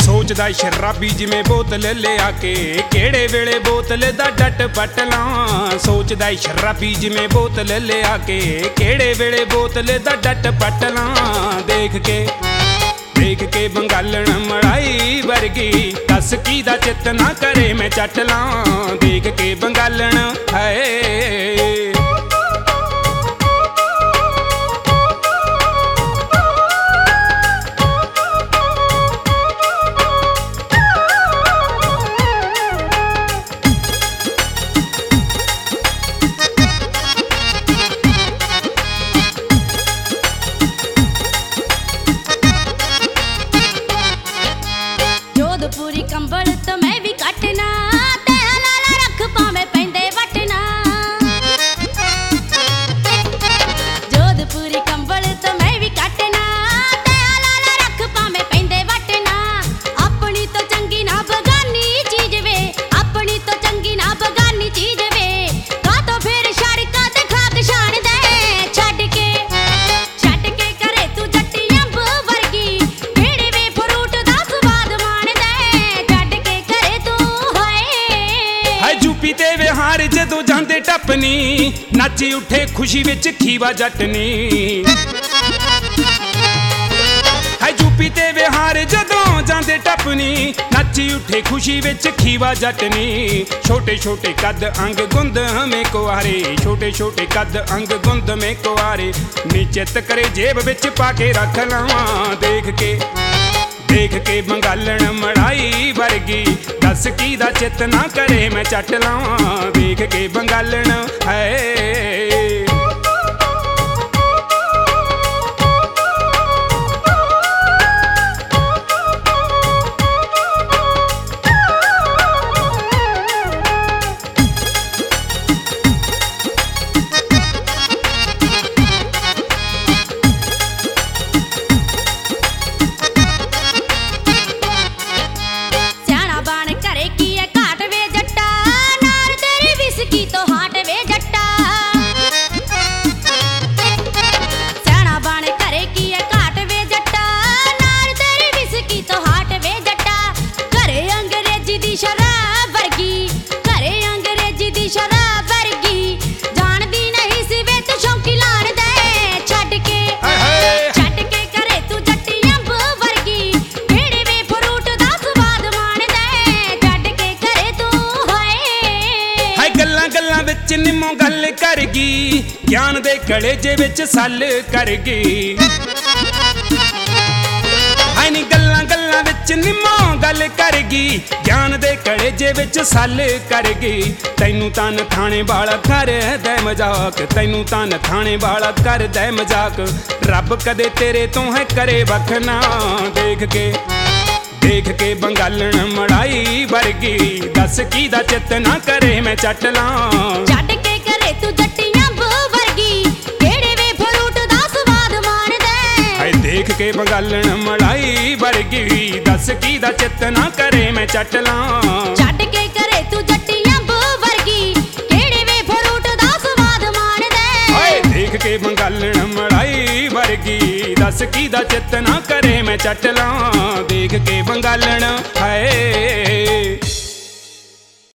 सोचदा शराबी जिवें बोतल लिया के केड़े वेले बोतल दा डट पट लां। सोचदा शराबी जिवें बोतल लिया के केड़े वेले बोतल दा डट पट लां। देख के बंगालण मड़ाई वर्गी दस की दा चित ना करे मैं चट लां। देख के बंगालण है पूरी कंबल तो मैं भी कटना ते लाला रख पावे पैंदे वटना। जोधपुरी कंबल तो मैं भी कटना ते लाला रख पावे पैंदे वटना। अपनी तो चंगी ना बगानी चीज वे, अपनी तो चंगी ना बगानी चीज वे। का तो फिर सड़का ते खाक छाण दे छड़ के करे तू जट्टी अंब वर्गी केड़े वे फ्रूट दा स्वाद माण यूपी ते बिहार जदों जांदे टपनी नाची उठे खुशी विच खीवा जटनी। है यूपी ते बिहार जदों जांदे टपनी नाची उठे खुशी विच खीवा जटनी। छोटे छोटे कद अंग गुंद में कुआरे, छोटे छोटे कद अंग गुंद में कुआरे। निचित करे जेब विच पाके रख लावां। देख के बंगालण मड़ाई वर्गी दस की दा चित ना करे मैं चट लावां। देख के बंगालण है निम्मो गल करगी ज्ञान दे कलेजे विच सल करगी। हाय नी गल्लां गल्लां विच निम्मो गल करगी ज्ञान दे कलेजे विच सल करगी। तैनू तन खाने वाला कर दे मजाक, तैनू तन खाने वाला कर दे मजाक। रब कदे तेरे तो है करे बखना। देख के बंगालण मड़ाई वर्गी दस की दा चित ना करे मैं चट लां। छड़ के करे तू जट्टी अंब वर्गी केड़े वे फ्रूट दा स्वाद माण दे। हाय देख के बंगालण मड़ाई वर्गी दस की दा चित ना करे मैं चट लां। छड़ के करे तू जट्टी अंब वर्गी केड़े वे फ्रूट दा स्वाद माण दे। हाय देख के बंगालण मड़ाई वर्गी दस की दा चित ना करे मैं चट लां। देख के बंगालण है